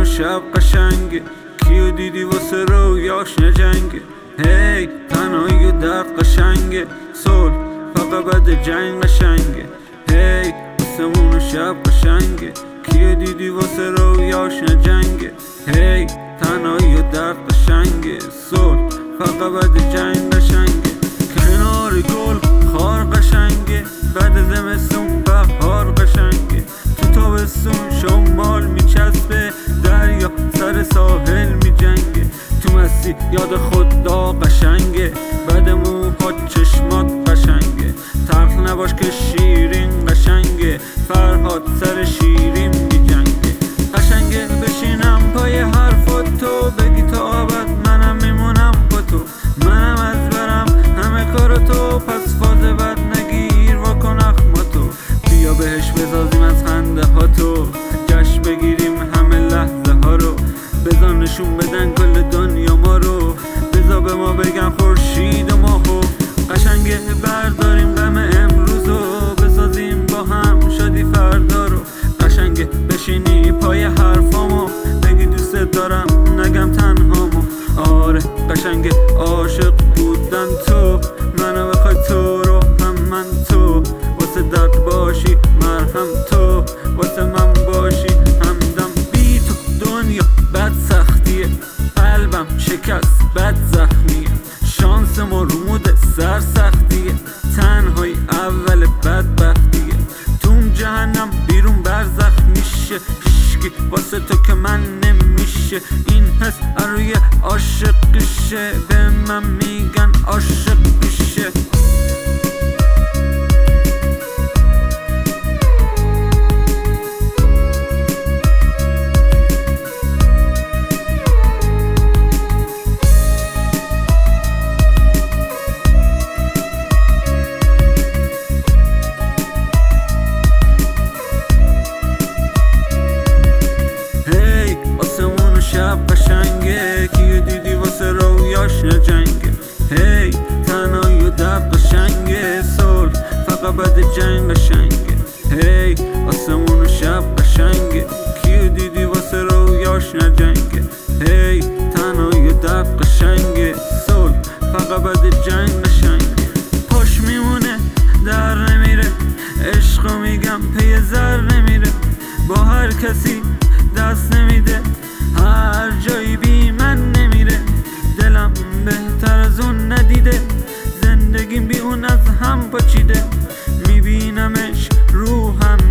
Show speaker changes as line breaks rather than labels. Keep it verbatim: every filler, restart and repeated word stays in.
شب قشنگه، کیو دیدی واسه رویاش نجنگه. هی تنهایی و درد قشنگه، صلح فقط بعد جنگ قشنگه. هی آسمون و شب قشنگه، کیو دیدی واسه رویاش نجنگه. هی تنهایی و درد قشنگه، صلح فقط بعد جنگ قشنگه. کنار گل خار قشنگه، بعد زمستون بهار قشنگه. تو تابستون شمال میچسبه، دریا سر ساحل میجنگه. تو مستی یاد خدا قشنگه، بعد موها چشمات قشنگه. تلخ نباش که شیرین قشنگه، فرهاد سر شیرین میجنگه. قشنگه بشینم پای حرفات تو، بگی تا ابد منم میمونم با تو. منم از برم همه کار تو، پس فاز بد نگیر واکن اخماتو. بیا بهش بسازیم از خنده ها تو، جشن بگیریم همه لحظه ها رو. بذار نشون بدن کل دنیا ما رو، بذار به ما بگن خورشید و ماهو. قشنگه برداریم غم امروزو، بسازیم با هم شادی فردا رو. قشنگه بشینی پای حرفامو، بگی دوست دارم نگم تنهامو. آره قشنگه عاشق بودن تو، منو بخوای تو رو هم من تو. واسه درد باشی مرهم تو، واسه من باشی همدم. بی تو دنیا بد سختیه، قلبم شکست بد زخمیه. شانس ما رو مود سر سختیه، تنهایی اول بدبختیه. توم جهنم بیرون برزخ میشه، هیشکی واسه تو که من نمیشه. این حس اروی عاشقیشه، به من میگن عاشقیشه. شب قشنگه، کیو دیدی واسه رویاش نجنگه. هی تنهایی و درد قشنگه، صلح فقط بعد جنگ قشنگه. هی آسمون و شب قشنگه، کیو دیدی واسه رویاش نجنگه. هی تنهایی و درد قشنگه، صلح فقط بعد جنگ قشنگه. پاش میمونه در نمیره، عشقو میگم پی زر نمیره. با هر کسی دست نمیده، هر جایی بی من نمیره. دلم بهتر از اون ندیده، زندگیم بی اون از هم پاچیده. میبینمش روحم